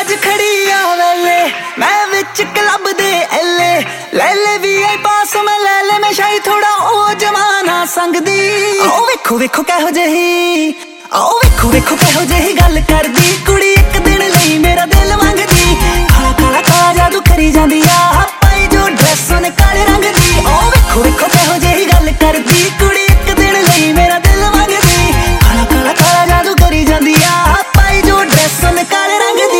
आज खड़ी आ वेले मैं विच क्लब दे एले ले ले वी आई पास में ले ले मैं शायद थोड़ा ओ जमाना संग दी ओ वेखो वेखो कहो जही ओ वेखो वेखो कहो जही गल कर दी कुड़ी एक दिन लई मेरा दिल मंगदी काला काला काला जादू करी जांदी आ पाई जो ड्रेस ने काले रंग दी ओ वेखो वेखो कहो जही गल कर दी कुड़ी एक दिन लई मेरा दिल मंगदी काला काला काला जादू करी जांदी आ पाई जो ड्रेस ने काले रंग दी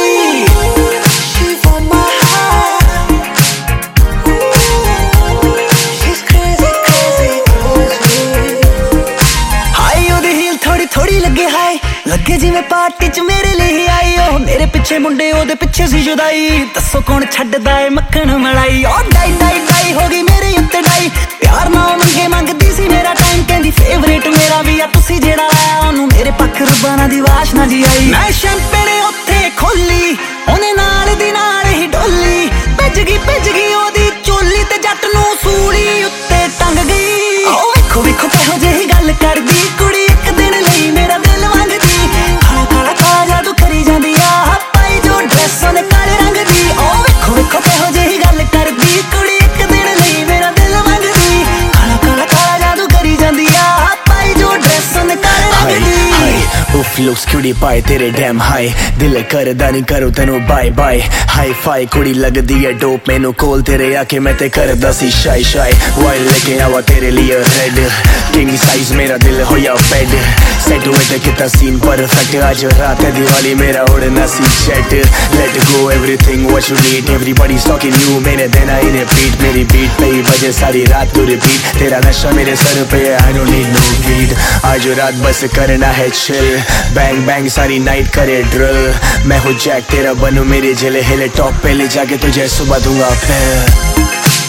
थोड़ी लगे हाय लगे जिवें पार्टी च मेरे लिए आई ओ मेरे पिछे मुंडे ओदे पिछे सी जुदाई दसो कौन छड्डदा ए मक्खन मलाई ओ डाई डाई डाई हो गई मेरे उत्ते डाई प्यार ना मंगे मंगदी सी मेरा टाइम कहंदी फेवरेट मेरा भी आ तुसी जेड़ा आया ओनू मेरे पक्क रब्बाना दी वाशना जी आई मैं शैंपेन उत्थे खोली ओने नाल दी नाल ही डोली भज गई ओदी चोली ते जट नू सूली उत्ते टंग गई ओ वेखो वेखो कहो जेही गल करदी कुड़ी एक दिन लई मेरा दिल मंगदी काला काला काला जादू करी जांदी आ पाई जो ड्रेस ने काले रंग दी ओ वेखो वेखो कहो जेही गल करदी कुड़ी एक दिन लई मेरा दिल मंगदी काला काला काला जादू करी जांदी आ पाई जो ड्रेस ने काले रंग दी उफ लुक्स क्यूटी पाए तेरे डैम हाई दिल करदा नहीं करो तेनू बाय बाय हाई फाई कुड़ी लगदी है डोप मैनू कोल तेरे आके मैं ते करदा सी शाई शाई वाइल लेके आवा तेरे लिए रेड किंग साइज मेरा दिल होया बेड सेट वेट कितना सीन परफेक्ट आज रात है दिवाली मेरा उड़ना सी jet let go everything what you need everybody talking you मैंने देना ही रिपीट मेरी बीट पे ही बजे सारी रात तू रिपीट तेरा नशा मेरे सर पे I don't need no weed आज रात बस करना है चिल बैंग बैंग सारी नाइट करे ड्रिल मैं हूँ जैक तेरा बनू मेरे जिले हिले टॉप पे ले जाके तुझे सुबह दूंगा फिर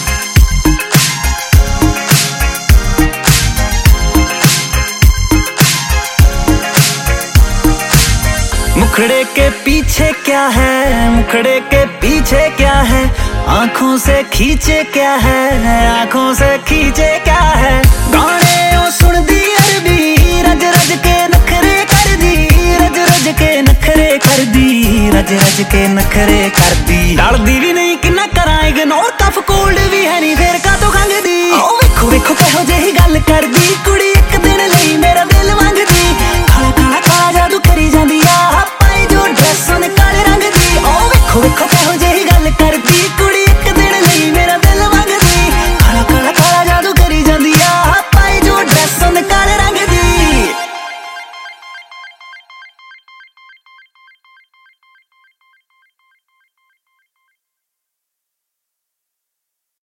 मुखड़े के पीछे क्या है मुखड़े के पीछे क्या है आंखों से खींचे क्या है आंखों से खींचे क्या है गाने ओ सुन दी अरबी रज रज के नखरे कर दी रज रज के नखरे कर दी रज रज के नखरे कर दी डरदी भी नहीं कि ना करा इग्नोर कफ कोल्ड भी है नहीं फिर का तो खंग दी ओ वेखो वेखो कहो जेही गल कर दी कुड़ी एक दिन लई मेरा दिल मंगदी काला काला काला जादू करी जांदी आ पाई जो ड्रेस ने काले रंग दी ओ वेखो वेखो कहो जेही गल कर दी कुड़ी एक दिन लई मेरा दिल मंगदी काला काला काला जादू करी जांदी आ पाई जो ड्रेस ने